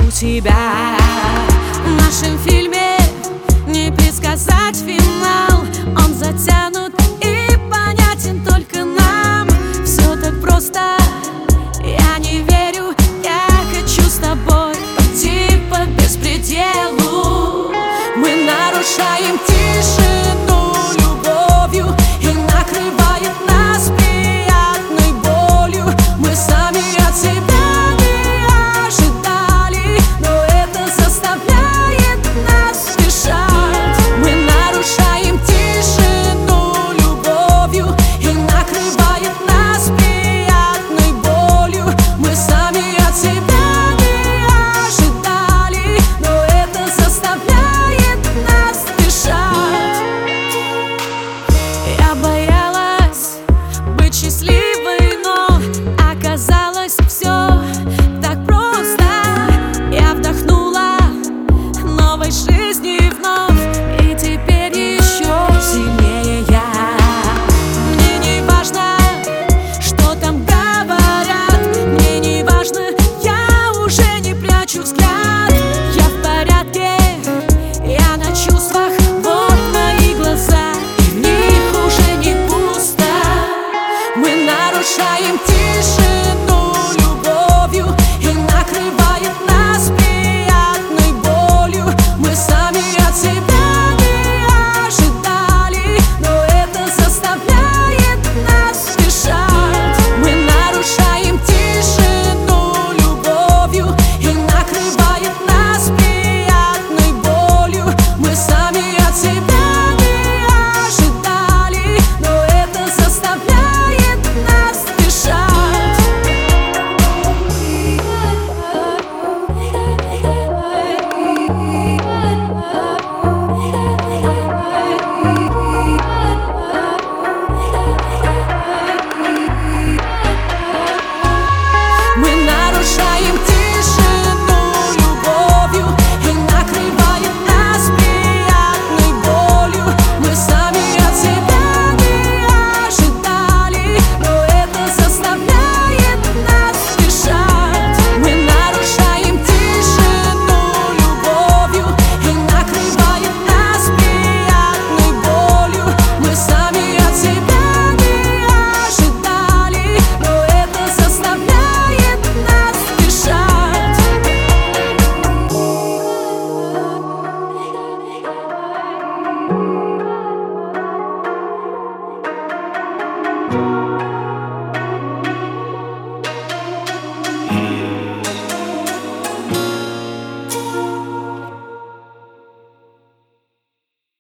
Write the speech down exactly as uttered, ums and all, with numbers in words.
у тебя. В нашем фильме не предсказать финал, он затянут и понятен только нам. Все так просто, я не верю, я хочу с тобой пойти по беспределу. Мы нарушаем тишину любовью, и накрывает нас приятной болью. Мы сами от себя не ожидали, но это заставляет нас спешать. Мы нарушаем тишину любовью, и накрывает нас приятной болью. Мы сами от себя не ожидали, но это заставляет нас спешать. Я боялась быть счастливой, но оказалось все так просто. Я вдохнула новой жизни вновь, и теперь еще сильнее я. Мне не важно, что там говорят, мне не важно, я уже не прячу взгляд. Я в порядке, я на чувствах, вот мои глаза, и в них уже не пусто. Мы нарушаем тишину любовью, и накрывает нас приятной болью. Мы сами от себя не ожидали, но это заставляет нас спешать. Мы нарушаем тишину любовью, и накрывает нас приятной болью. Мы сами от себя не ожидали, но это заставляет нас спешать. Мы нарушаем тишину любовью, и накрывает нас приятной болью. Мы сами от себя не ожидали, но это заставляет нас спешать. Мы нарушаем тишину любовью, и накрывает нас приятной болью. Мы сами от себя не ожидали, но это заставляет нас спешать.